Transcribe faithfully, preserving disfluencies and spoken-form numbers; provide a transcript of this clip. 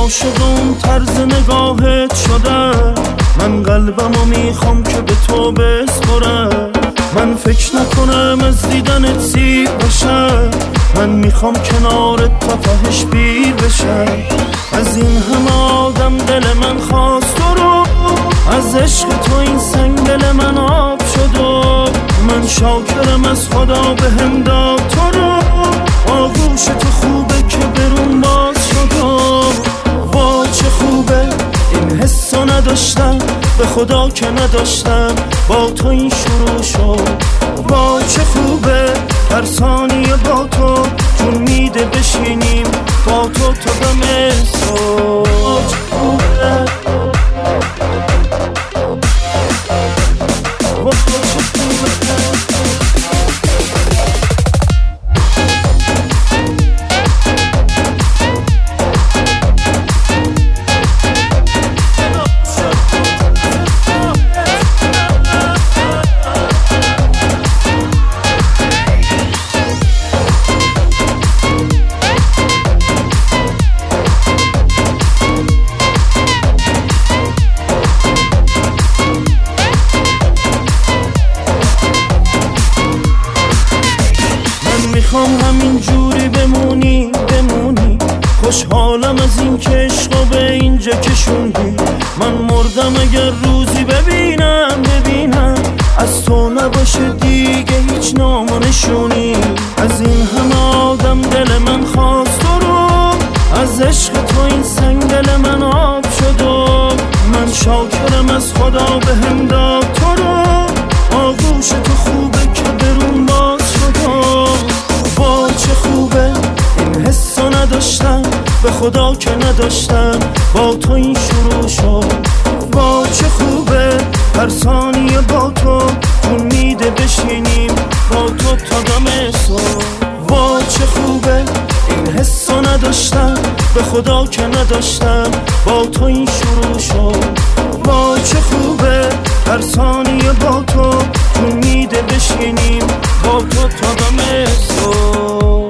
عاشق اون طرز نگاهت شدم. من قلبمو میخوام که به تو بسپرم. من فکر نکنم از دیدنت سیر بشم. من میخوام کنارت تا تهش پیر بشم. از این همه آدم دل من خواست تو رو، از عشق تو این سنگ دل من آب شد و من شاکرم از خدا به هم داد تو رو. آغوش تو خوبه که برون باز شد و وا چه خوبه این حسو نداشتم، به خدا که نداشتم با تو این شروع شد. وا چه خوبه هر ثانیه با تو جون میده بشینیم با تو تا دم صبح. وا چه خوبه وا چه خوبه میخوام همین جوری بمونی بمونی. خوشحالم از این که عشقو به اینجا کشوندی. من مردم اگر روزی ببینم ببینم از تو نباشه دیگه هیچ نام و نشونی. از این همه آدم دل من خواست تو رو، از عشق تو این سنگ دل من آب شد و من شاکرم از خدا به هم داد تو رو. آغوش تو خوبه که برون باز شد و وا چه خوبه این حسو نداشتم، به خدا که نداشتم با تو این شروع شد. وا چه خوبه هر ثانیه با تو جون میده بشینیم با تو تا دم صبح. وا چه خوبه این حسو نداشتم، به خدا که نداشتم با تو این شروع شد. وا چه خوبه هر ثانیه با تو جون میده بشینیم با تو تا دم صبح.